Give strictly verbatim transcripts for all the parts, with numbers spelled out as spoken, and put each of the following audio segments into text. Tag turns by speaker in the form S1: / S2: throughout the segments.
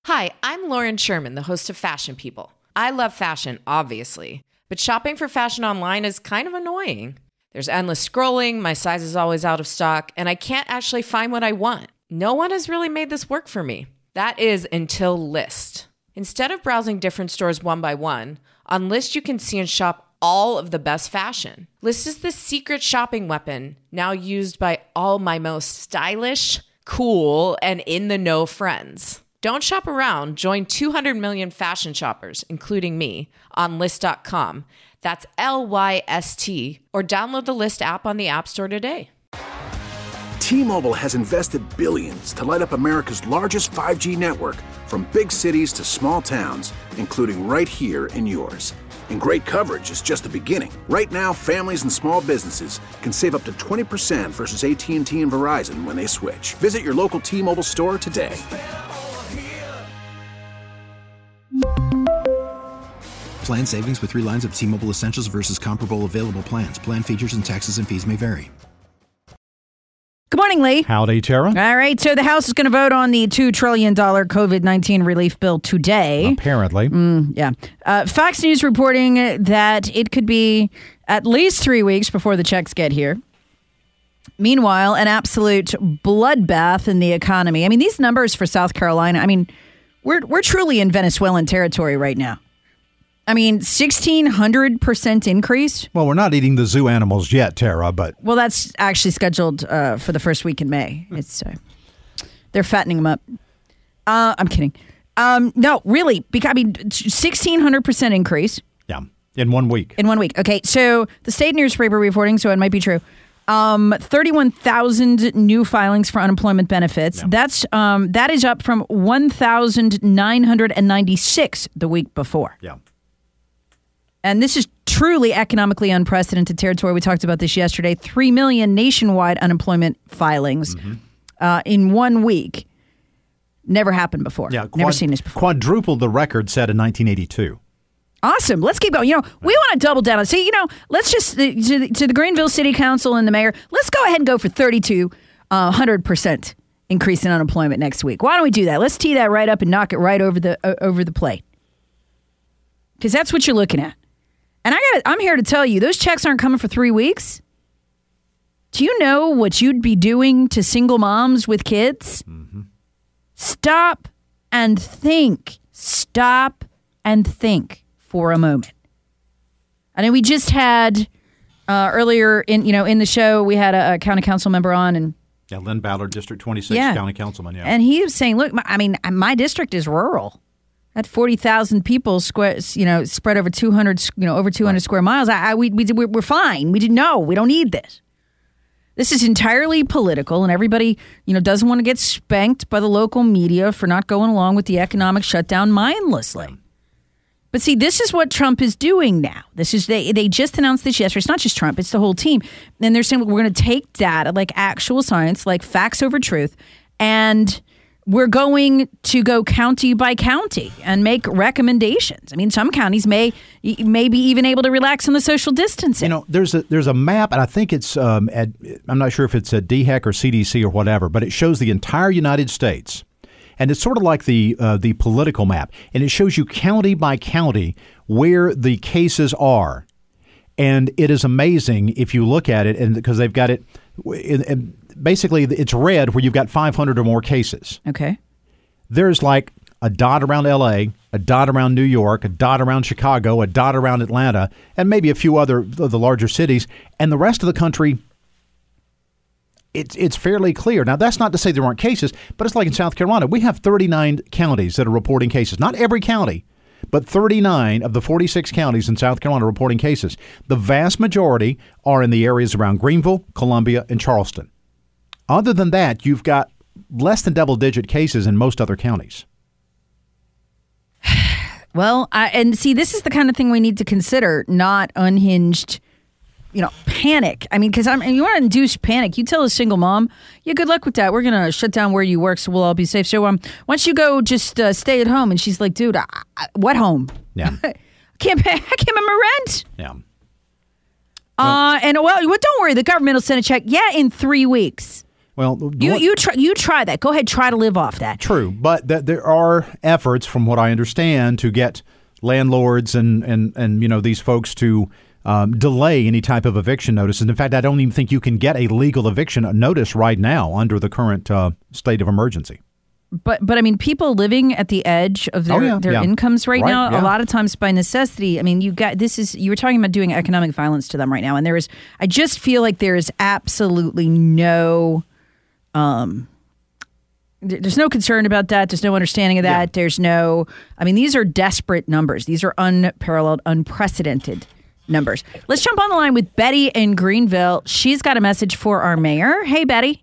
S1: Hi, I'm Lauren Sherman, the host of Fashion People. I love fashion, obviously, but shopping for fashion online is kind of annoying. There's endless scrolling, my size is always out of stock, and I can't actually find what I want. No one has really made this work for me. That is until Lyst. Instead of browsing different stores one by one, on Lyst you can see and shop all of the best fashion. Lyst is the secret shopping weapon, now used by all my most stylish, cool, and in-the-know friends. Don't shop around. Join two hundred million fashion shoppers, including me, on Lyst dot com. That's L Y S T. Or download the Lyst app on the App Store today.
S2: T-Mobile has invested billions to light up America's largest five G network, from big cities to small towns, including right here in yours. And great coverage is just the beginning. Right now, families and small businesses can save up to twenty percent versus A T and T and Verizon when they switch. Visit your local T-Mobile store today.
S3: Plan savings with three lines of T-Mobile Essentials versus comparable available plans. Plan features and taxes and fees may vary.
S4: Good morning, Lee.
S5: Howdy, Tara.
S4: All right, so the House is going to vote on the two trillion dollars COVID nineteen relief bill today.
S5: Apparently.
S4: Mm, yeah. Uh, Fox News reporting that it could be at least three weeks before the checks get here. Meanwhile, an absolute bloodbath in the economy. I mean, these numbers for South Carolina, I mean, we're we're truly in Venezuelan territory right now. I mean, sixteen hundred percent increase.
S5: Well, we're not eating the zoo animals yet, Tara, but...
S4: Well, that's actually scheduled uh, for the first week in May. It's uh, they're fattening them up. Uh, I'm kidding. Um, no, really, because, I mean, sixteen hundred percent increase.
S5: Yeah, in one week.
S4: In one week. Okay, so the state newspaper reporting, so it might be true. Um, thirty-one thousand new filings for unemployment benefits. Yeah. That's um, that is up from one thousand nine hundred ninety-six the week before.
S5: Yeah.
S4: And this is truly economically unprecedented territory. We talked about this yesterday. Three million nationwide unemployment filings mm-hmm. uh, in one week. Never happened before.
S5: Yeah, quad-
S4: Never seen this before.
S5: Quadrupled the record set in nineteen eighty-two.
S4: Awesome. Let's keep going. You know, we want to double down on. See, you know, let's just to the, to the Greenville City Council and the mayor. Let's go ahead and go for thirty-two hundred percent increase in unemployment next week. Why don't we do that? Let's tee that right up and knock it right over the uh, over the plate, because that's what you're looking at. And I got. I'm here to tell you, those checks aren't coming for three weeks. Do you know what you'd be doing to single moms with kids? Mm-hmm. Stop and think. Stop and think for a moment. I know we just had uh, earlier in you know in the show we had a, a county council member on, and
S5: yeah, Lynn Ballard, District twenty-six,
S4: yeah.
S5: county councilman. Yeah,
S4: and he was saying, look, my, I mean, my district is rural. At forty thousand people, square, you know, spread over two hundred, you know, over two hundred right. square miles. I, I we we we're fine. We didn't know. We don't need this. This is entirely political, and everybody, you know, doesn't want to get spanked by the local media for not going along with the economic shutdown mindlessly. But see, this is what Trump is doing now. This is they they just announced this yesterday. It's not just Trump; it's the whole team. And they're saying we're going to take data, like actual science, like facts over truth, and we're going to go county by county and make recommendations. I mean, some counties may may be even able to relax on the social distancing.
S5: You know, there's a there's a map, and I think it's um, at, I'm not sure if it's at D H E C or C D C or whatever, but it shows the entire United States, and it's sort of like the uh, the political map, and it shows you county by county where the cases are, and it is amazing if you look at it, and because they've got it. In, in, Basically, it's red where you've got five hundred or more cases.
S4: Okay.
S5: There's like a dot around L A, a dot around New York, a dot around Chicago, a dot around Atlanta, and maybe a few other of the larger cities. And the rest of the country, it's it's fairly clear. Now, that's not to say there aren't cases, but it's like in South Carolina. We have thirty-nine counties that are reporting cases. Not every county, but thirty-nine of the forty-six counties in South Carolina reporting cases. The vast majority are in the areas around Greenville, Columbia, and Charleston. Other than that, you've got less than double-digit cases in most other counties.
S4: Well, I, and see, this is the kind of thing we need to consider, not unhinged, you know, panic. I mean, because I'm, you want to induce panic. You tell a single mom, yeah, good luck with that. We're going to shut down where you work so we'll all be safe. So um, why don't you go just uh, stay at home? And she's like, dude, I, I, what home?
S5: Yeah.
S4: I can't pay, I can't pay my rent.
S5: Yeah.
S4: Uh, and, well, well, don't worry. The government will send a check. Yeah, in three weeks.
S5: Well,
S4: You
S5: what-
S4: you try you try that. Go ahead, try to live off that.
S5: True, but th- there are efforts, from what I understand, to get landlords and, and, and you know these folks to um, delay any type of eviction notices. And in fact, I don't even think you can get a legal eviction notice right now under the current uh, state of emergency.
S4: But but I mean, people living at the edge of their,
S5: Oh, yeah,
S4: their
S5: yeah.
S4: incomes right,
S5: Right,
S4: now,
S5: yeah.
S4: a lot of times by necessity. I mean, you got this is you were talking about doing economic violence to them right now, and there is. I just feel like there is absolutely no. Um, there- there's no concern about that. There's no understanding of that.
S5: Yeah.
S4: There's no. I mean, these are desperate numbers. These are unparalleled, unprecedented numbers. Let's jump on the line with Betty in Greenville. She's got a message for our mayor. Hey, Betty.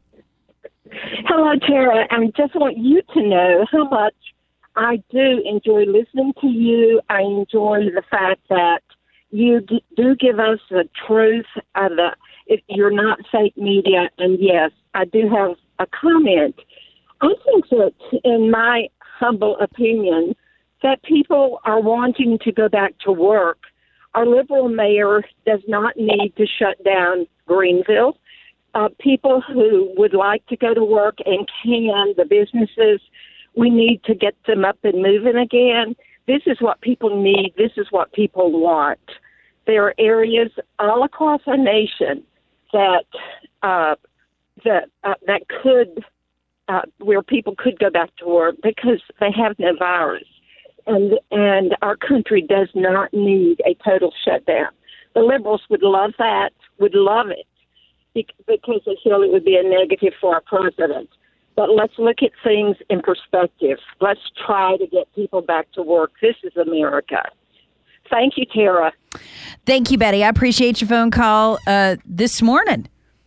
S6: Hello, Tara. I just want you to know how much I do enjoy listening to you. I enjoy the fact that you d- do give us the truth. Uh, the, if you're not fake media, and yes, I do have a comment. I think that, in my humble opinion, that people are wanting to go back to work. Our liberal mayor does not need to shut down Greenville. Uh, people who would like to go to work and can, the businesses, we need to get them up and moving again. This is what people need. This is what people want. There are areas all across our nation that uh, that uh, that could uh, where people could go back to work because they have no virus, and and our country does not need a total shutdown. The liberals would love that. Would love it. Because they feel it would be a negative for our president. But let's look at things in perspective. Let's try to get people back to work. This is America. Thank you, Tara.
S4: Thank you, Betty. I appreciate your phone call uh, this morning.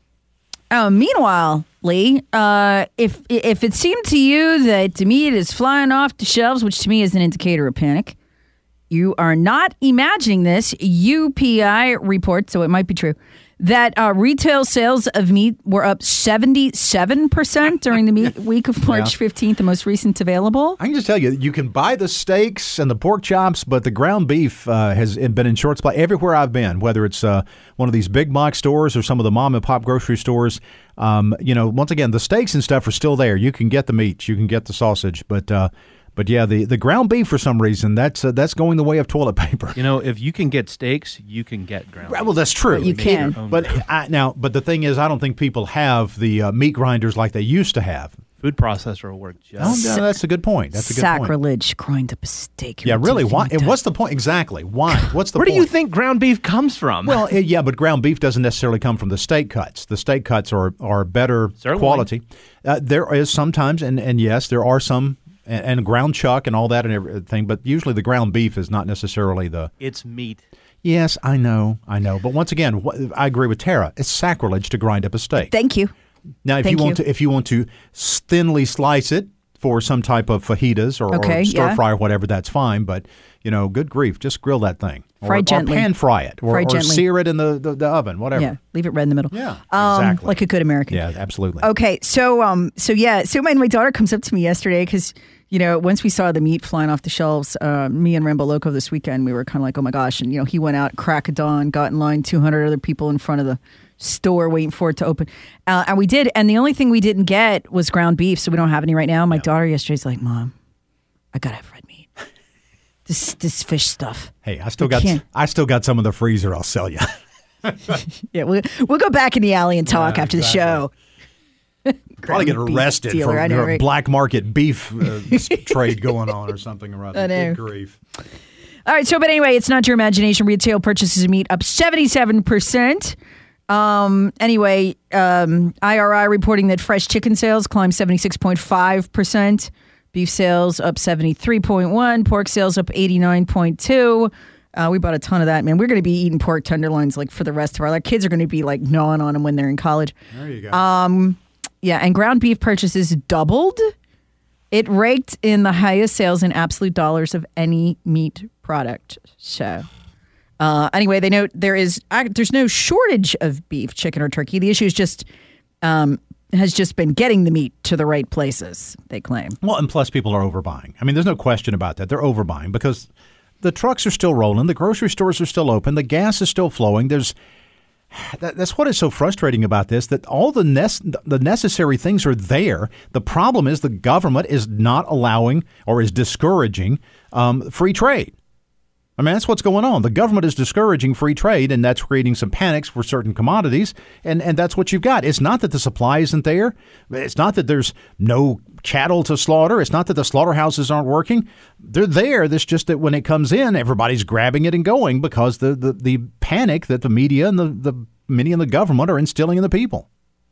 S4: Uh, meanwhile, Lee, uh, if if it seemed to you that meat is flying off the shelves, which to me is an indicator of panic, you are not imagining this. U P I reports, so it might be true, that uh, retail sales of meat were up seventy-seven percent during the meat week of March
S5: Yeah.
S4: fifteenth, the most recent available.
S5: I can just tell you, you can buy the steaks and the pork chops, but the ground beef uh, has been in short supply everywhere I've been, whether it's uh, one of these big box stores or some of the mom and pop grocery stores. Um, you know, once again, the steaks and stuff are still there. You can get the meat, you can get the sausage, but uh, but yeah, the, the ground beef for some reason that's uh, that's going the way of toilet paper.
S7: You know, if you can get steaks, you can get ground beef.
S5: Well, that's true.
S4: You can.
S5: But I, now, but the thing is, I don't think people have the uh, meat grinders like they used to have.
S7: Food processor will work
S5: Oh,
S7: just.
S5: no, that's a good point. That's a good point.
S4: Sacrilege, grind up a steak.
S5: Yeah, really. Why? And what's the point exactly? Why? What's the
S7: Where do
S5: point?
S7: you think ground beef comes from?
S5: Well, eh, yeah, but ground beef doesn't necessarily come from the steak cuts. The steak cuts are are better
S7: Certainly.
S5: quality. Uh, there is sometimes, and, and yes, there are some, and, and ground chuck and all that and everything. But usually, the ground beef is not necessarily the.
S7: it's meat.
S5: Yes, I know, I know. But once again, what, I agree with Tara. It's sacrilege to grind up a steak.
S4: Thank you.
S5: Now, if
S4: Thank
S5: you want
S4: you.
S5: to, if you want to thinly slice it for some type of fajitas or,
S4: Okay,
S5: or stir
S4: yeah.
S5: fry or whatever, that's fine. But you know, good grief, just grill that thing, or,
S4: Fry
S5: or
S4: gently.
S5: pan fry it, or,
S4: Fry
S5: or
S4: gently.
S5: sear it in the, the, the oven, whatever.
S4: Yeah, leave it red in the middle.
S5: Yeah,
S4: um,
S5: exactly.
S4: like a good American.
S5: Yeah, absolutely.
S4: Okay, so um, so yeah, so my my daughter comes up to me yesterday because you know once we saw the meat flying off the shelves, uh, me and Rambo Loco this weekend, we were kind of like, oh my gosh, and you know he went out crack of dawn, got in line, two hundred other people in front of the store waiting for it to open, uh, and we did, and the only thing we didn't get was ground beef, so we don't have any right now. My daughter yesterday's like, Mom, I gotta have red meat. This this fish stuff.
S5: Hey, I still
S4: I
S5: got
S4: can't.
S5: I still got some in the freezer. I'll sell you.
S4: Yeah, we'll we'll go back in the alley and talk
S5: Yeah,
S4: after
S5: exactly.
S4: the show.
S5: Probably get
S4: Ground beef
S5: arrested
S4: dealer,
S5: for
S4: I know,
S5: a
S4: right?
S5: black market beef uh, s- trade going on or something or other.
S4: I know.
S5: Good grief.
S4: All right, so but anyway, it's not your imagination. Retail purchases of meat up seventy-seven percent. Um, anyway, um, I R I reporting that fresh chicken sales climbed seventy-six point five percent. Beef sales up seventy-three point one. Pork sales up eighty-nine point two. Uh, we bought a ton of that, man. We're going to be eating pork tenderloins like for the rest of our life. Kids are going to be like gnawing on them when they're in college.
S5: There you go.
S4: Um, yeah, and ground beef purchases doubled. It raked in the highest sales in absolute dollars of any meat product. So, uh, anyway, they note there is uh, there's no shortage of beef, chicken, or turkey. The issue is just um, has just been getting the meat to the right places. They claim.
S5: Well, and plus people are overbuying. I mean, there's no question about that. They're overbuying because the trucks are still rolling, the grocery stores are still open, the gas is still flowing. There's That, that's what is so frustrating about this, that all the nec- the necessary things are there. The problem is the government is not allowing or is discouraging um, free trade. I mean, that's what's going on. The government is discouraging free trade, and that's creating some panics for certain commodities, and, and that's what you've got. It's not that the supply isn't there. It's not that there's no cattle to slaughter. It's not that the slaughterhouses aren't working. They're there. It's just that when it comes in, everybody's grabbing it and going because the, the, the panic that the media and the, the many in the government are instilling in the people.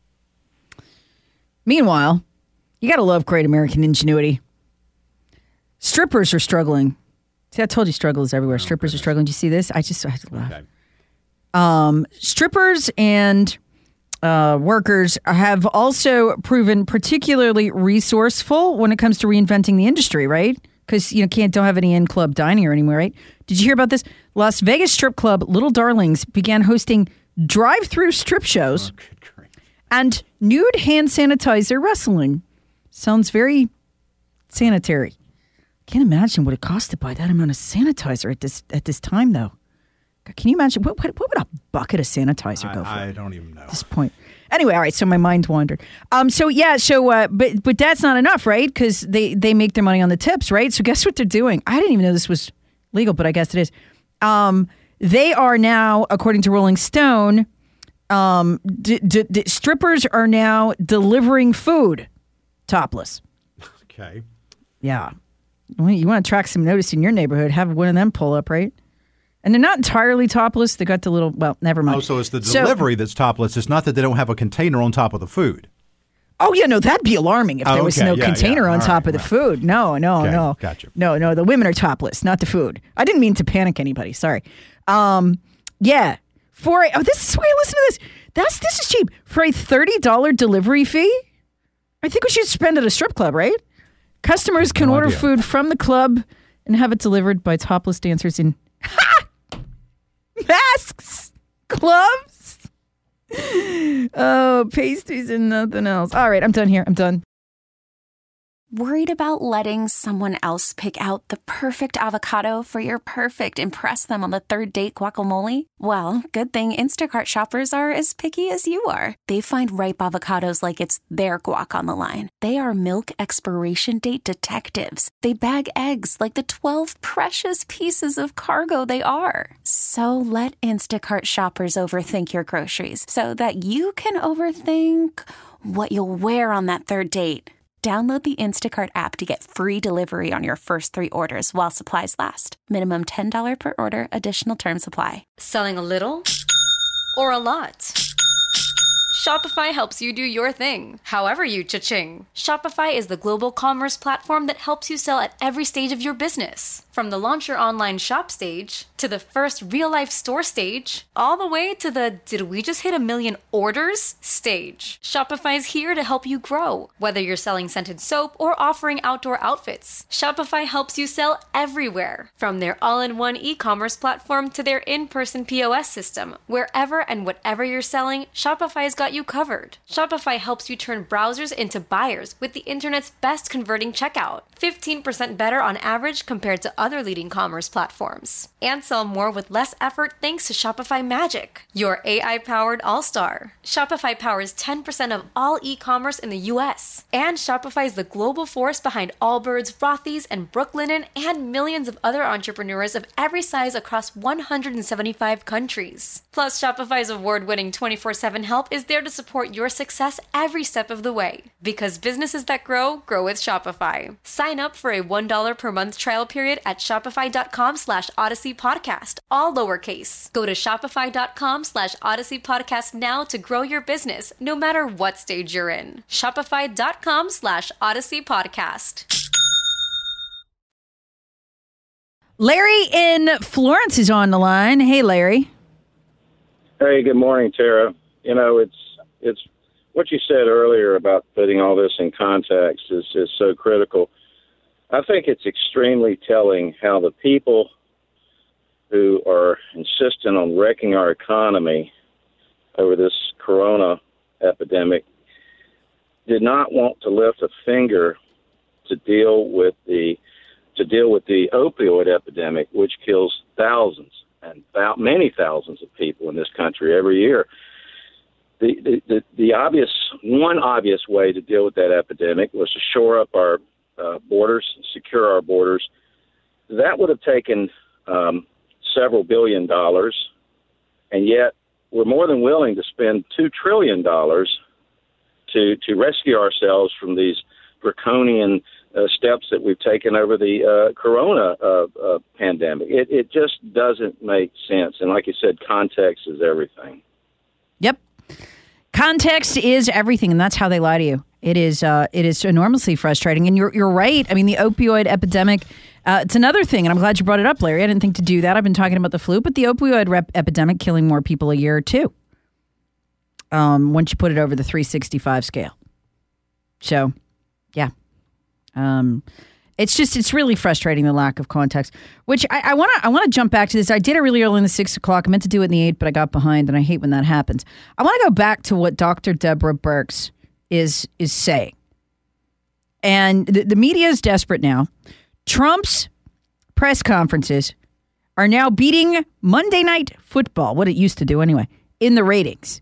S4: Meanwhile, you got to love great American ingenuity. Strippers are struggling. See, I told you struggle is everywhere. Oh, Strippers goodness. are struggling. Do you see this? I just I have to laugh. Okay. Um, strippers and uh, workers have also proven particularly resourceful when it comes to reinventing the industry, right? Because you know can't don't have any in-club dining or anywhere, right? Did you hear about this? Las Vegas strip club Little Darlings began hosting drive-through strip shows oh, and nude hand sanitizer wrestling. Sounds very sanitary. Can't imagine what it cost to buy that amount of sanitizer at this at this time, though. Can you imagine what what, what would a bucket of sanitizer
S5: I,
S4: go for?
S5: I don't even know
S4: at this point. Anyway, all right. So my mind wandered. Um. So yeah. So uh. But but that's not enough, right? Because they they make their money on the tips, right? So guess what they're doing? I didn't even know this was legal, but I guess it is. Um. They are now, according to Rolling Stone, um, d- d- d- strippers are now delivering food topless.
S5: Okay.
S4: Yeah. Well, you want to attract some notice in your neighborhood, have one of them pull up, right? And they're not entirely topless. They got the little, well, never mind.
S5: Oh, so it's the delivery so, that's topless. It's not that they don't have a container on top of the food.
S4: Oh, yeah, no, that'd be alarming if
S5: oh,
S4: there was
S5: okay.
S4: no
S5: yeah,
S4: container
S5: yeah.
S4: on
S5: All
S4: top
S5: right,
S4: of the
S5: well.
S4: food. No, no,
S5: okay.
S4: no.
S5: Gotcha.
S4: No, no, the women are topless, not the food. I didn't mean to panic anybody. Sorry. Um, yeah. For a, oh, this is why I listen to this. That's This is cheap. For a thirty dollars delivery fee, I think we should spend at a strip club, right? Customers can
S5: no
S4: order
S5: idea.
S4: food from the club and have it delivered by topless dancers in masks, gloves, oh, pastries, and nothing else. All right, I'm done here. I'm done.
S8: Worried about letting someone else pick out the perfect avocado for your perfect impress them on the third date guacamole? Well, good thing Instacart shoppers are as picky as you are. They find ripe avocados like it's their guac on the line. They are milk expiration date detectives. They bag eggs like the twelve precious pieces of cargo they are. So let Instacart shoppers overthink your groceries so that you can overthink what you'll wear on that third date. Download the Instacart app to get free delivery on your first three orders while supplies last. Minimum ten dollars per order. Additional terms apply.
S9: Selling a little or a lot? Shopify helps you do your thing, however you cha-ching. Shopify is the global commerce platform that helps you sell at every stage of your business. From the launch your online shop stage, to the first real-life store stage, all the way to the did we just hit a million orders stage. Shopify is here to help you grow. Whether you're selling scented soap or offering outdoor outfits, Shopify helps you sell everywhere. From their all-in-one e-commerce platform to their in-person P O S system, wherever and whatever you're selling, Shopify's got you covered. Shopify helps you turn browsers into buyers with the internet's best converting checkout. fifteen percent better on average compared to other leading commerce platforms. And sell more with less effort thanks to Shopify Magic, your A I-powered all-star. Shopify powers ten percent of all e-commerce in the U S. And Shopify is the global force behind Allbirds, Rothy's, and Brooklinen, and millions of other entrepreneurs of every size across one hundred seventy-five countries. Plus, Shopify's award-winning twenty-four seven help is there to support your success every step of the way. Because businesses that grow, grow with Shopify. Sign up for a one dollar per month trial period at shopify.com slash Odyssey Podcast, all lowercase. Go to shopify.com slash Odyssey Podcast now to grow your business, no matter what stage you're in. Shopify.com slash Odyssey Podcast.
S4: Larry in Florence is on the line. Hey, Larry.
S10: Hey, good morning, Tara. You know, it's it's what you said earlier about putting all this in context is, is so critical. I think it's extremely telling how the people who are insistent on wrecking our economy over this corona epidemic did not want to lift a finger to deal with the to deal with the opioid epidemic, which kills thousands and th- many thousands of people in this country every year. The, the, the, the obvious, one obvious way to deal with that epidemic was to shore up our uh, borders, secure our borders. That would have taken um, several billion dollars, and yet we're more than willing to spend two trillion dollars to, to rescue ourselves from these draconian uh, steps that we've taken over the uh, corona uh, uh, pandemic. It, it just doesn't make sense. And like you said, context is everything.
S4: Yep. Context is everything, and that's how they lie to you. It is uh, it is enormously frustrating, and you're you're right. I mean, the opioid epidemic, uh, it's another thing, and I'm glad you brought it up, Larry. I didn't think to do that. I've been talking about the flu, but the opioid rep- epidemic killing more people a year, too, um, once you put it over the three sixty-five scale. So, yeah. Um, it's just, it's really frustrating, the lack of context, which I want to I want to jump back to this. I did it really early in the six o'clock. I meant to do it in the eight, but I got behind, and I hate when that happens. I want to go back to what Doctor Deborah Birx is is saying. And the, the media is desperate now. Trump's press conferences are now beating Monday Night Football, what it used to do anyway, in the ratings.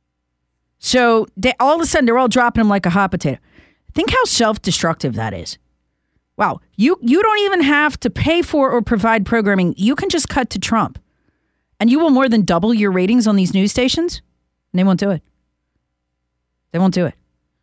S4: So they, all of a sudden, they're all dropping him like a hot potato. Think how self-destructive that is. Wow, you, you don't even have to pay for or provide programming. You can just cut to Trump, and you will more than double your ratings on these news stations, and they won't do it. They won't do it.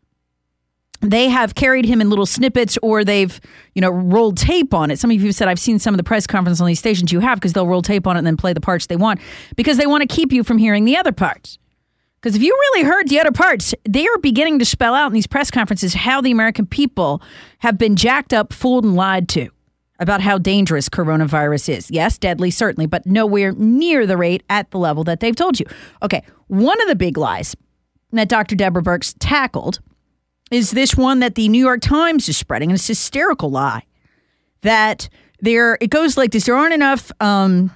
S4: They have carried him in little snippets, or they've, you know, rolled tape on it. Some of you have said, I've seen some of the press conferences on these stations. You have, because they'll roll tape on it and then play the parts they want, because they want to keep you from hearing the other parts. Because if you really heard the other parts, they are beginning to spell out in these press conferences how the American people have been jacked up, fooled, and lied to about how dangerous coronavirus is. Yes, deadly, certainly, but nowhere near the rate at the level that they've told you. Okay, one of the big lies that Doctor Deborah Birx tackled is this one that the New York Times is spreading, and it's a hysterical lie that there, it goes like this: there aren't enough, um,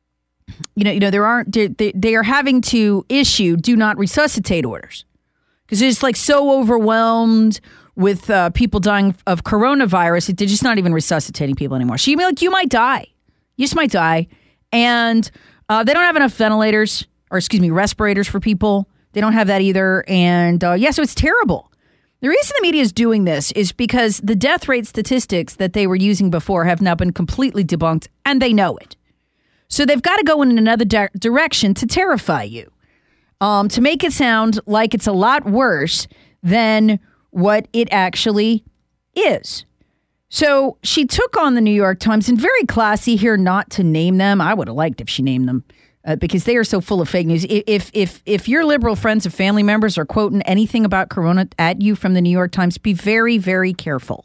S4: you know, you know, there aren't, they, they are having to issue do not resuscitate orders because it's like so overwhelmed with uh, people dying of coronavirus, they're just not even resuscitating people anymore. So you mean like you might die, you just might die, and uh, they don't have enough ventilators, or excuse me, respirators for people. They don't have that either, and uh, yeah, so it's terrible. The reason the media is doing this is because the death rate statistics that they were using before have now been completely debunked, and they know it. So they've got to go in another di- direction to terrify you, um, to make it sound like it's a lot worse than what it actually is. So she took on the New York Times, and very classy here not to name them. I would have liked if she named them. Uh, because they are so full of fake news. If if if your liberal friends or family members are quoting anything about corona at you from the New York Times, be very, very careful.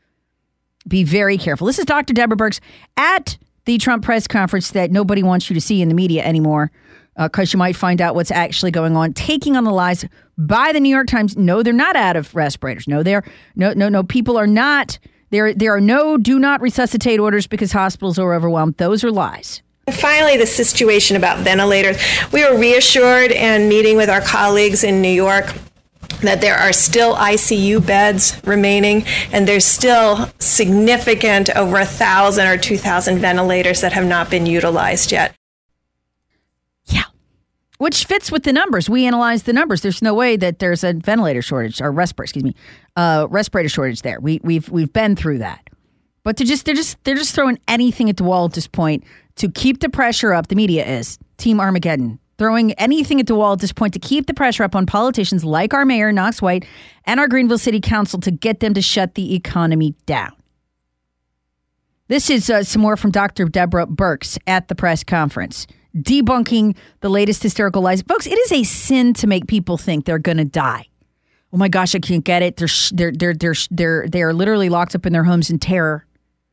S4: Be very careful. This is Doctor Deborah Birx at the Trump press conference that nobody wants you to see in the media anymore, because uh, you might find out what's actually going on, taking on the lies by the New York Times. No, they're not out of respirators. No, they're no, no, no. People are not. There, there are no do not resuscitate orders because hospitals are overwhelmed. Those are lies.
S11: Finally, the situation about ventilators. We were reassured in meeting with our colleagues in New York that there are still I C U beds remaining, and there's still significant, over a thousand or two thousand ventilators that have not been utilized yet.
S4: Yeah, which fits with the numbers. We analyzed the numbers. There's no way that there's a ventilator shortage or respirator, excuse me, uh, respirator shortage there. We, we've we've been through that. But they're just they're just they're just throwing anything at the wall at this point to keep the pressure up. The media is Team Armageddon, throwing anything at the wall at this point to keep the pressure up on politicians like our mayor, Knox White, and our Greenville City Council to get them to shut the economy down. This is uh, some more from Doctor Deborah Birx at the press conference, debunking the latest hysterical lies. Folks, it is a sin to make people think they're going to die. Oh my gosh, I can't get it. They're they're they're they're they're they are literally locked up in their homes in terror.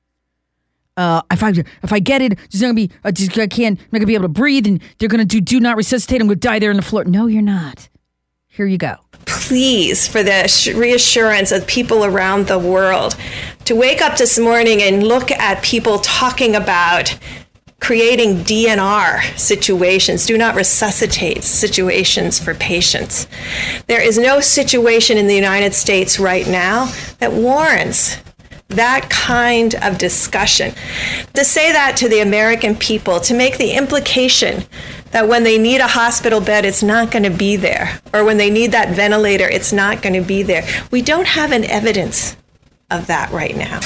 S4: Uh, if I if I get it, there's not gonna be. I, just, I can't. I'm not gonna be able to breathe, and they're gonna do do not resuscitate. I'm gonna die there on the floor. No, you're not. Here you go.
S11: Please, for the reassurance of people around the world, to wake up this morning and look at people talking about creating D N R situations, do not resuscitate situations for patients. There is no situation in the United States right now that warrants that kind of discussion. To say that to the American people, to make the implication that when they need a hospital bed, it's not going to be there, or when they need that ventilator, it's not going to be there. We don't have an evidence of that right now.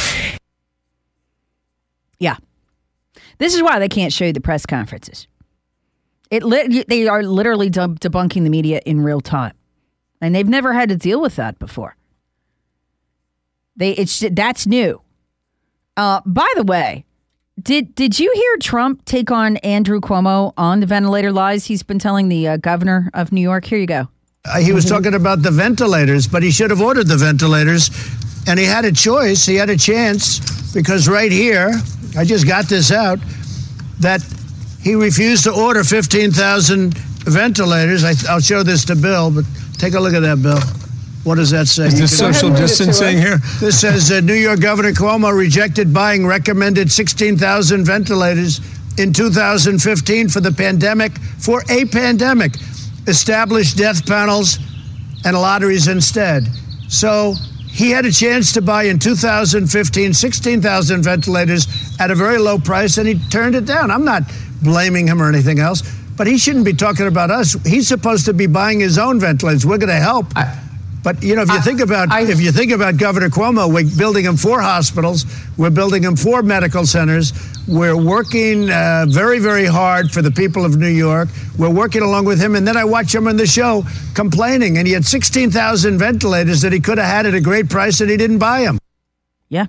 S4: Yeah. This is why they can't show you the press conferences. It li- They are literally deb- debunking the media in real time. And they've never had to deal with that before. They it's That's new. Uh, by the way, did did you hear Trump take on Andrew Cuomo on the ventilator lies he's been telling the uh, governor of New York? Here you go.
S12: Uh, he was talking about the ventilators, but he should have ordered the ventilators. And he had a choice. He had a chance because right here, I just got this out, that he refused to order fifteen thousand ventilators. I, I'll show this to Bill, but take a look at that, Bill. What does that say?
S13: Is this social distancing here?
S12: This says uh, New York Governor Cuomo rejected buying recommended sixteen thousand ventilators in two thousand fifteen for the pandemic, for a pandemic. Established death panels and lotteries instead. So he had a chance to buy in two thousand fifteen sixteen thousand ventilators at a very low price, and he turned it down. I'm not blaming him or anything else, but he shouldn't be talking about us. He's supposed to be buying his own ventilators. We're going to help. I, But, you know, if you I, think about I, if you think about Governor Cuomo, we're building him four hospitals. We're building him four medical centers. We're working uh, very, very hard for the people of New York. We're working along with him. And then I watch him on the show complaining. And he had sixteen thousand ventilators that he could have had at a great price, and he didn't buy them.
S4: Yeah.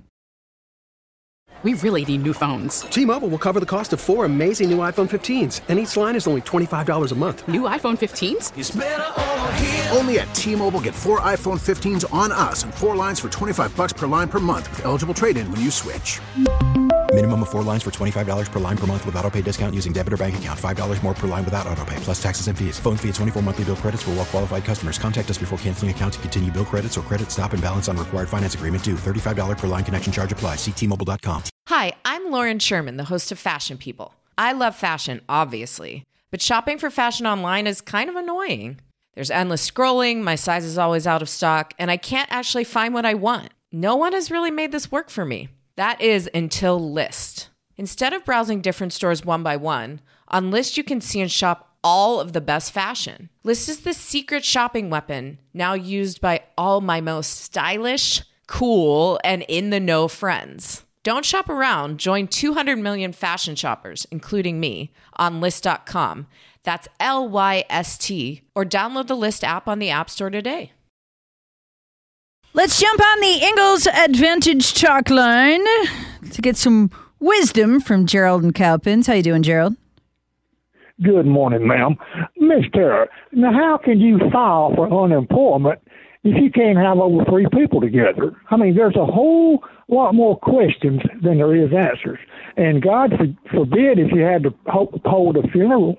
S14: We really need new phones.
S15: T-Mobile will cover the cost of four amazing new iPhone fifteens, and each line is only twenty-five dollars a month.
S14: New iPhone fifteens?
S2: It's better over here. Only at T-Mobile, get four iPhone fifteens on us and four lines for twenty-five bucks per line per month with eligible trade-in when you switch.
S3: Minimum of four lines for twenty-five dollars per line per month with auto pay discount using debit or bank account. five dollars more per line without auto pay, plus taxes and fees. Phone fee at twenty-four monthly bill credits for well-qualified customers. Contact us before canceling account to continue bill credits or credit stop and balance on required finance agreement due. thirty-five dollars per line connection charge applies. See T Mobile dot com.
S1: Hi, I'm Lauren Sherman, the host of Fashion People. I love fashion, obviously, but shopping for fashion online is kind of annoying. There's endless scrolling, my size is always out of stock, and I can't actually find what I want. No one has really made this work for me. That is until Lyst. Instead of browsing different stores one by one, on Lyst you can see and shop all of the best fashion. Lyst is the secret shopping weapon now used by all my most stylish, cool, and in-the-know friends. Don't shop around. Join two hundred million fashion shoppers, including me, on Lyst dot com. That's L Y S T, or download the Lyst app on the App Store today.
S4: Let's jump on the Ingalls Advantage Talk line to get some wisdom from Gerald and Cowpens. How you doing, Gerald?
S16: Good morning, ma'am. Miss Tara, now how can you file for unemployment if you can't have over three people together? I mean, there's a whole lot more questions than there is answers. And God forbid if you had to hold a funeral.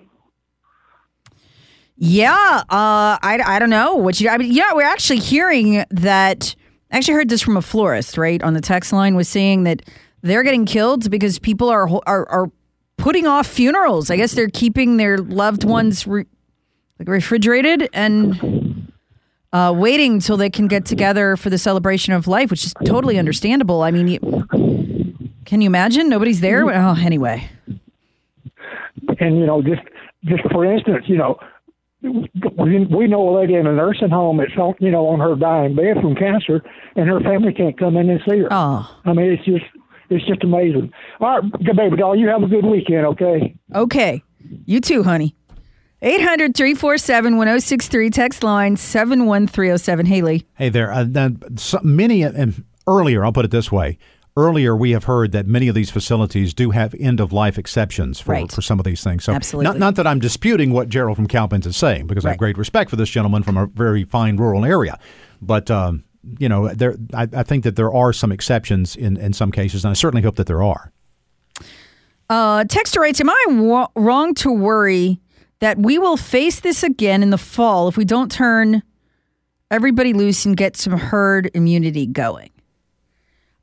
S4: Yeah, uh, I, I don't know what you. I mean, yeah, we're actually hearing that. I actually heard this from a florist, right, on the text line, was saying that they're getting killed because people are are, are putting off funerals. I guess they're keeping their loved ones re, like refrigerated and uh, waiting until they can get together for the celebration of life, which is totally understandable. I mean, you, can you imagine? Nobody's there. Oh, anyway.
S16: And you know, just just for instance, you know. We know a lady in a nursing home that's, you know, on her dying bed from cancer, and her family can't come in and see her.
S4: Oh,
S16: I mean, it's just, it's just amazing. All right, good baby doll, you have a good weekend, okay?
S4: Okay, you too, honey. eight hundred, three four seven, one oh six three, text line seven one three oh seven. Haley.
S5: Hey there. Uh, so many uh, earlier, I'll put it this way. Earlier, we have heard that many of these facilities do have end-of-life exceptions for,
S4: right.
S5: for some of these things. So
S4: Absolutely.
S5: Not, not that I'm disputing what Gerald from Cowpens is saying, because right. I have great respect for this gentleman from a very fine rural area. But, um, you know, there, I, I think that there are some exceptions in, in some cases, and I certainly hope that there are.
S4: Uh, Texter writes, am I w- wrong to worry that we will face this again in the fall if we don't turn everybody loose and get some herd immunity going?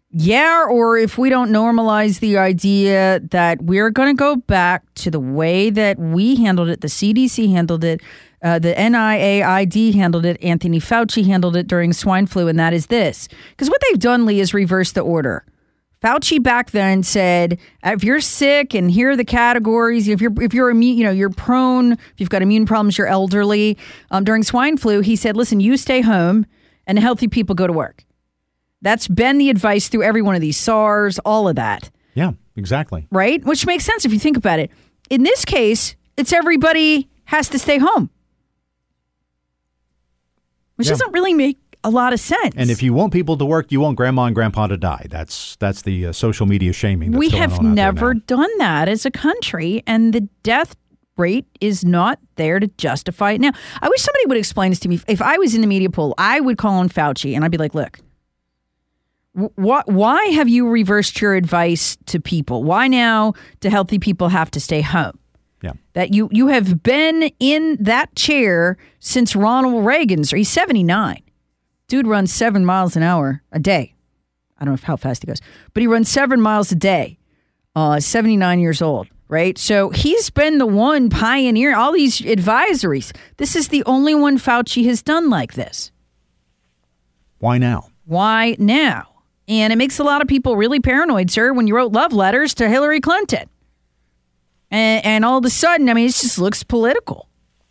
S4: Yeah, or if we don't normalize the idea that we're going to go back to the way that we handled it, the C D C handled it, uh, the N I A I D handled it, Anthony Fauci handled it during swine flu, and that is this. Because what they've done, Lee, is reverse the order. Fauci back then said, if you're sick and here are the categories, if you're if you're immune, you know, you're prone, if you've got immune problems, you're elderly. Um, during swine flu, he said, listen, you stay home and healthy people go to work. That's been the advice through every one of these SARS, all of that.
S5: Yeah, exactly.
S4: Right? Which makes sense if you think about it. In this case, it's everybody has to stay home. Which
S5: Yeah.
S4: doesn't really make a lot of sense.
S5: And if you want people to work, you want grandma and grandpa to die. That's that's the uh, social media shaming that's
S4: we
S5: going
S4: have
S5: on out there
S4: never
S5: now.
S4: done that as a country, and the death rate is not there to justify it now. I wish somebody would explain this to me. If I was in the media poll, I would call on Fauci and I'd be like, look, wh- why have you reversed your advice to people? Why now do healthy people have to stay home?
S5: Yeah.
S4: That you you have been in that chair since Ronald Reagan's, or he's seventy-nine. Dude runs seven miles an hour a day. I don't know how fast he goes, but he runs seven miles a day. Uh, seventy-nine years old, right? So he's been the one pioneer all these advisories. This is the only one Fauci has done like this.
S5: Why now?
S4: Why now? And it makes a lot of people really paranoid, sir, when you wrote love letters to Hillary Clinton. And, and all of a sudden, I mean, it just looks political.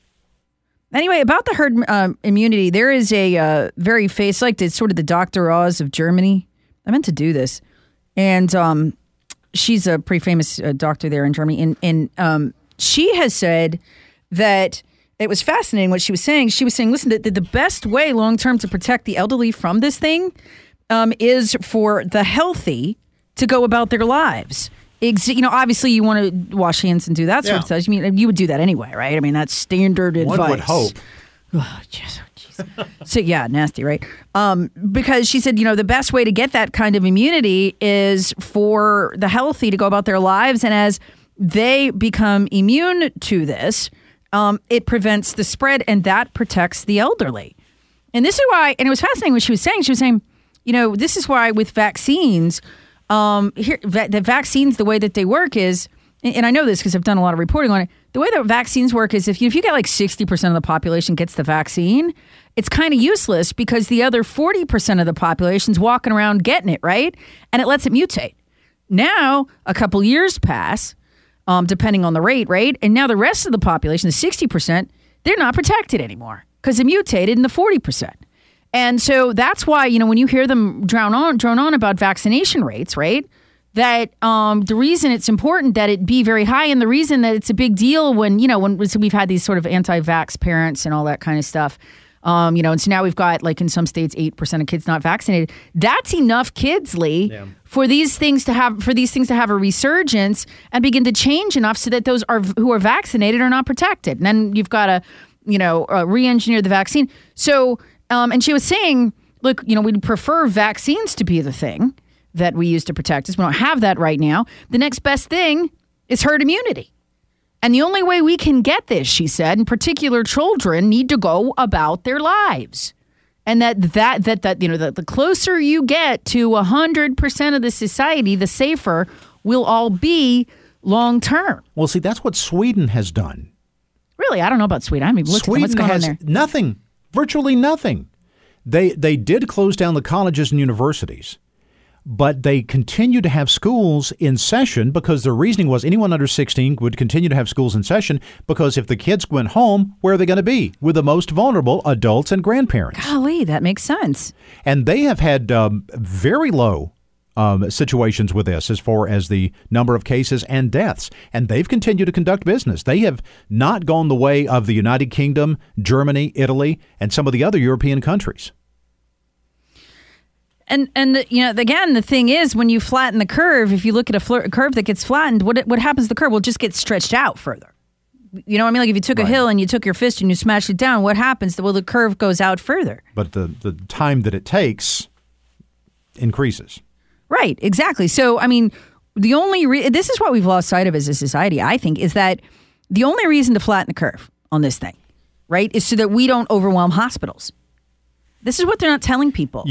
S4: Anyway, about the herd um, immunity, there is a uh, very face, like it's sort of the Doctor Oz of Germany. I meant to do this. And um, she's a pretty famous uh, doctor there in Germany. And, and um, she has said that it was fascinating what she was saying. She was saying, listen, that the, the best way long-term to protect the elderly from this thing um, is for the healthy to go about their lives. Ex- you know, obviously you want to wash hands and do that sort
S5: Yeah.
S4: of stuff. I mean, you would do that anyway, right? I mean, that's standard advice.
S5: One would hope.
S4: Oh, jeez. So yeah, nasty, right? Um, because she said, you know, the best way to get that kind of immunity is for the healthy to go about their lives, and as they become immune to this, um, it prevents the spread, and that protects the elderly. And this is why, and it was fascinating what she was saying. She was saying, you know, this is why with vaccines, um, here va- the vaccines, the way that they work is, and I know this because I've done a lot of reporting on it. The way that vaccines work is if you, if you get like sixty percent of the population gets the vaccine, it's kind of useless because the other forty percent of the population's walking around getting it, right? And it lets it mutate. Now, a couple years pass, um, depending on the rate, right? And now the rest of the population, the sixty percent, they're not protected anymore because it mutated in the forty percent. And so that's why, you know, when you hear them drone on, drone on about vaccination rates, right? That um, the reason it's important that it be very high, and the reason that it's a big deal when, you know, when so we've had these sort of anti-vax parents and all that kind of stuff, um, you know, and so now we've got, like in some states, eight percent of kids not vaccinated. That's enough kids, Lee, yeah. for these things to have for these things to have a resurgence and begin to change enough so that those are who are vaccinated are not protected. And then you've got to, you know, uh, re-engineer the vaccine. So, um, and she was saying, look, you know, we'd prefer vaccines to be the thing that we use to protect us. We don't have that right now. The next best thing is herd immunity. And the only way we can get this, she said, in particular children need to go about their lives. And that that that that you know the, the closer you get to one hundred percent of the society, the safer we'll all be long term.
S5: Well, see, that's what Sweden has done.
S4: Really? I don't know about Sweden. I haven't even looked at what's going on there.
S5: Nothing. Virtually nothing. They they did close down the colleges and universities, but they continue to have schools in session because their reasoning was anyone under sixteen would continue to have schools in session because if the kids went home, where are they going to be? With the most vulnerable adults and grandparents.
S4: Golly, that makes sense.
S5: And they have had um, very low um, situations with this as far as the number of cases and deaths. And they've continued to conduct business. They have not gone the way of the United Kingdom, Germany, Italy, and some of the other European countries.
S4: And, and you know, again, the thing is, when you flatten the curve, if you look at a, fl- a curve that gets flattened, what what happens to the curve? Will just get stretched out further. You know what I mean? Like if you took right. a hill and you took your fist and you smashed it down, what happens? Well, the curve goes out further.
S5: But the, the time that it takes increases.
S4: Right, exactly. So, I mean, the only re- this is what we've lost sight of as a society, I think, is that the only reason to flatten the curve on this thing, right, is so that we don't overwhelm hospitals. This is what they're not telling people.
S5: Yeah.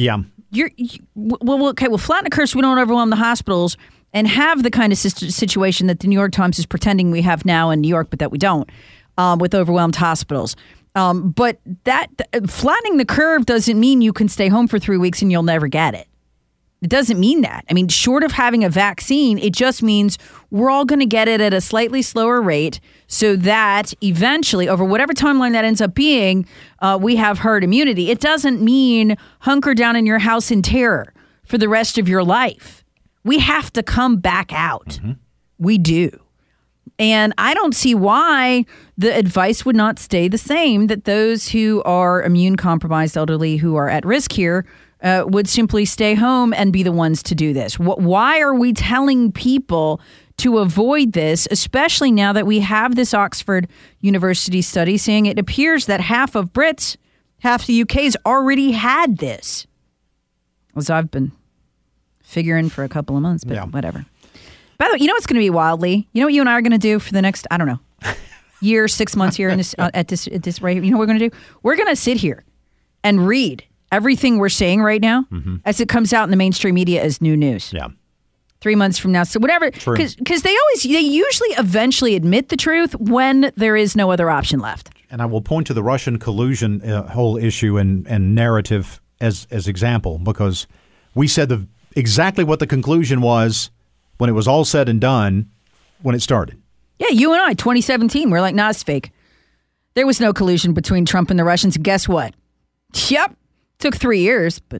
S4: you're you, well, okay. Well, flatten the curve so we don't overwhelm the hospitals and have the kind of situation that the New York Times is pretending we have now in New York, but that we don't, um, with overwhelmed hospitals. Um, but that flattening the curve doesn't mean you can stay home for three weeks and you'll never get it. It doesn't mean that. I mean, short of having a vaccine, it just means we're all going to get it at a slightly slower rate so that eventually, over whatever timeline that ends up being, uh, we have herd immunity. It doesn't mean hunker down in your house in terror for the rest of your life. We have to come back out. Mm-hmm. We do. And I don't see why the advice would not stay the same, that those who are immune compromised elderly who are at risk here uh, would simply stay home and be the ones to do this. What, why are we telling people to avoid this, especially now that we have this Oxford University study saying it appears that half of Brits, half the U K's already had this? As I've been figuring for a couple of months, but yeah. Whatever. By the way, you know what's going to be wildly? You know what you and I are going to do for the next, I don't know, year, six months here in this, uh, at this at this rate? You know what we're going to do? We're going to sit here and read everything we're saying right now mm-hmm. as it comes out in the mainstream media as new news.
S5: Yeah.
S4: Three months from now. So whatever. Because they always, they usually eventually admit the truth when there is no other option left.
S5: And I will point to the Russian collusion uh, whole issue and, and narrative as, as example, because we said the exactly what the conclusion was when it was all said and done, when it started.
S4: Yeah, you and I, twenty seventeen, we're like, nah, it's fake. There was no collusion between Trump and the Russians. And guess what? Yep. Took three years, but...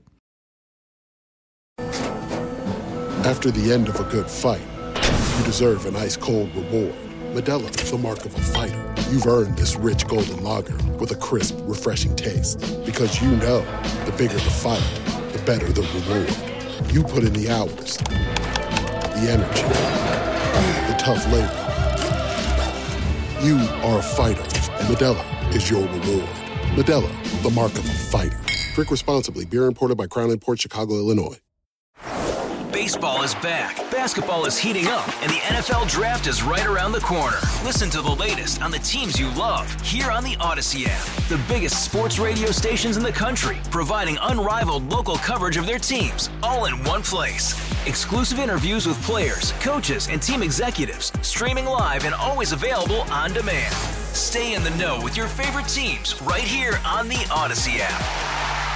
S17: After the end of a good fight, you deserve an ice-cold reward. Modelo is the mark of a fighter. You've earned this rich golden lager with a crisp, refreshing taste. Because you know, the bigger the fight, the better the reward. You put in the hours, the energy, the tough labor. You are a fighter, and Modelo is your reward. Modelo, the mark of a fighter. Drink responsibly. Beer imported by Crown Imports, Chicago, Illinois.
S18: Baseball is back, basketball is heating up, and the N F L Draft is right around the corner. Listen to the latest on the teams you love here on the Odyssey app. The biggest sports radio stations in the country, providing unrivaled local coverage of their teams, all in one place. Exclusive interviews with players, coaches, and team executives, streaming live and always available on demand. Stay in the know with your favorite teams right here on the Odyssey app.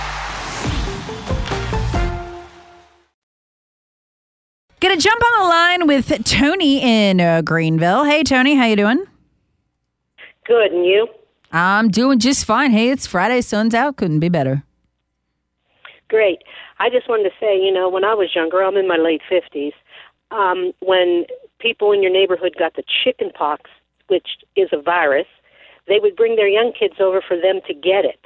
S4: Gonna jump on the line with Tony in uh, Greenville. Hey, Tony, how you doing?
S19: Good, and you?
S4: I'm doing just fine. Hey, it's Friday, sun's out. Couldn't be better.
S19: Great. I just wanted to say, you know, when I was younger, I'm in my late fifties, um, when people in your neighborhood got the chicken pox, which is a virus, they would bring their young kids over for them to get it.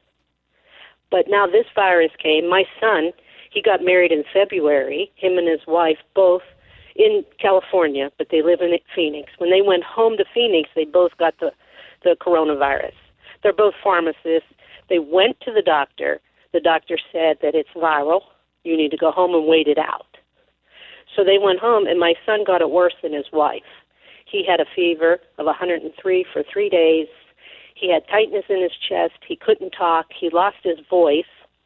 S19: But now this virus came. My son... He got married in February, him and his wife, both in California, but they live in Phoenix. When they went home to Phoenix, they both got the, the coronavirus. They're both pharmacists. They went to the doctor. The doctor said that it's viral. You need to go home and wait it out. So they went home, and my son got it worse than his wife. He had a fever of one hundred three for three days. He had tightness in his chest. He couldn't talk. He lost his voice.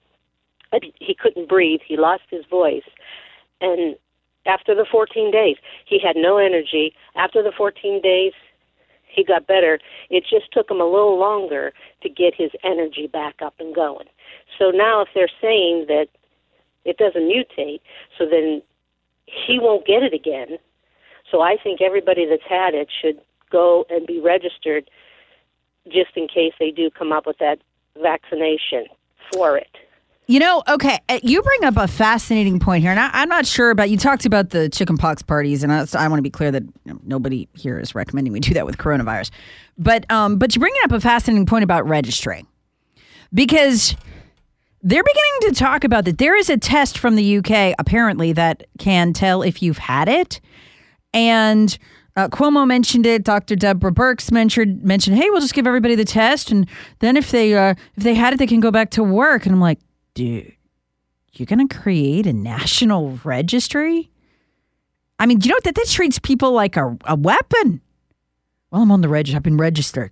S19: He couldn't breathe. He lost his voice. And after the fourteen days, he had no energy. After the fourteen days, he got better. It just took him a little longer to get his energy back up and going. So now if they're saying that it doesn't mutate, so then he won't get it again. So I think everybody that's had it should go and be registered just in case they do come up with that vaccination for it.
S4: You know, okay, you bring up a fascinating point here, and I, I'm not sure about, you talked about the chickenpox parties, and I, I want to be clear that you know, nobody here is recommending we do that with coronavirus. But um, but you're bringing up a fascinating point about registering, because they're beginning to talk about that there is a test from the U K, apparently, that can tell if you've had it, and uh, Cuomo mentioned it, Doctor Deborah Birx mentioned, mentioned, hey, we'll just give everybody the test, and then if they uh, if they had it, they can go back to work, and I'm like, dude, you're going to create a national registry? I mean, do you know that that treats people like a, a weapon? Well, I'm on the register. I've been registered.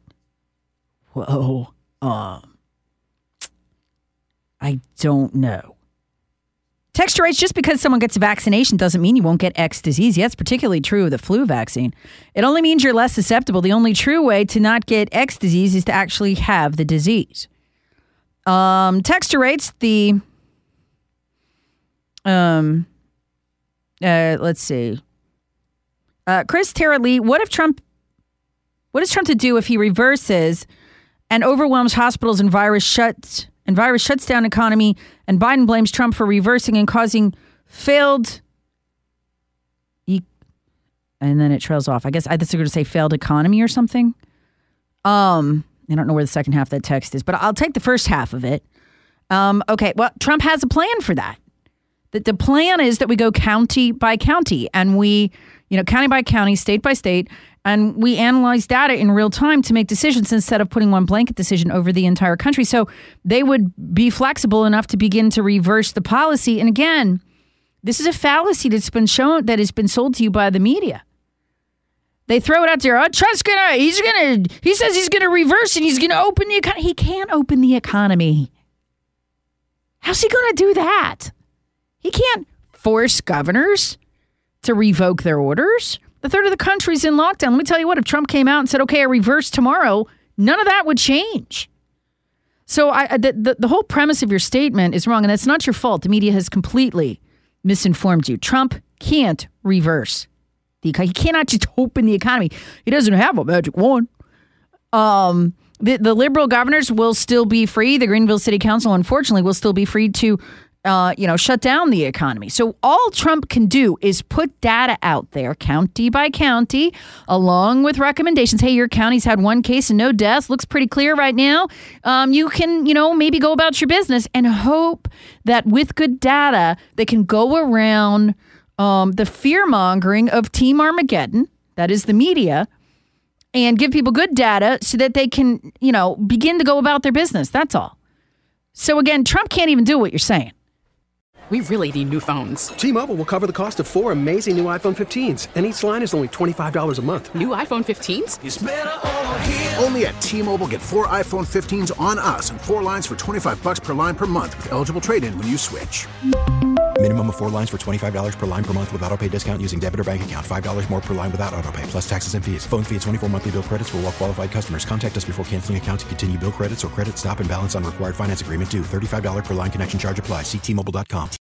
S4: Whoa. Um, I don't know. Texture rates, just because someone gets a vaccination doesn't mean you won't get X disease. That's particularly true of the flu vaccine. It only means you're less susceptible. The only true way to not get X disease is to actually have the disease. Um, texture rates, the, um, uh, let's see. Uh, Chris Tara Lee, what if Trump, what is Trump to do if he reverses and overwhelms hospitals and virus shuts and virus shuts down economy, and Biden blames Trump for reversing and causing failed e- and then it trails off. I guess I thought you were going to say failed economy or something. Um, I don't know where the second half of that text is, but I'll take the first half of it. Um, okay, well, Trump has a plan for that. The, the plan is that we go county by county, and we, you know, county by county, state by state, and we analyze data in real time to make decisions instead of putting one blanket decision over the entire country. So they would be flexible enough to begin to reverse the policy. And again, this is a fallacy that's been shown, that has been sold to you by the media. They throw it out there. Oh, Trump's gonna, he's gonna, he says he's gonna reverse and he's gonna open the economy. He can't open the economy. How's he gonna do that? He can't force governors to revoke their orders. The third of the country's in lockdown. Let me tell you what, if Trump came out and said, okay, I reverse tomorrow, none of that would change. So I, the, the, the whole premise of your statement is wrong, and it's not your fault. The media has completely misinformed you. Trump can't reverse the economy. He cannot just open the economy. He doesn't have a magic wand. Um, the, the liberal governors will still be free. The Greenville City Council, unfortunately, will still be free to Uh, you know, shut down the economy. So all Trump can do is put data out there, county by county, along with recommendations. Hey, your county's had one case and no deaths. Looks pretty clear right now. Um, you can, you know, maybe go about your business and hope that with good data, they can go around um, the fear-mongering of Team Armageddon, that is the media, and give people good data so that they can, you know, begin to go about their business. That's all. So again, Trump can't even do what you're saying.
S14: We really need new phones.
S15: T-Mobile will cover the cost of four amazing new iPhone fifteens, and each line is only twenty-five dollars a month.
S14: New iPhone fifteens?
S2: It's better over here. Only at T-Mobile, get four iPhone fifteens on us and four lines for twenty-five bucks per line per month with eligible trade-in when you switch.
S3: Minimum of four lines for twenty-five dollars per line per month with autopay discount using debit or bank account. five dollars more per line without autopay, plus taxes and fees. Phone fee at twenty-four monthly bill credits for well-qualified customers. Contact us before canceling account to continue bill credits or credit stop and balance on required finance agreement due. thirty-five dollars per line connection charge applies. See T Mobile dot com.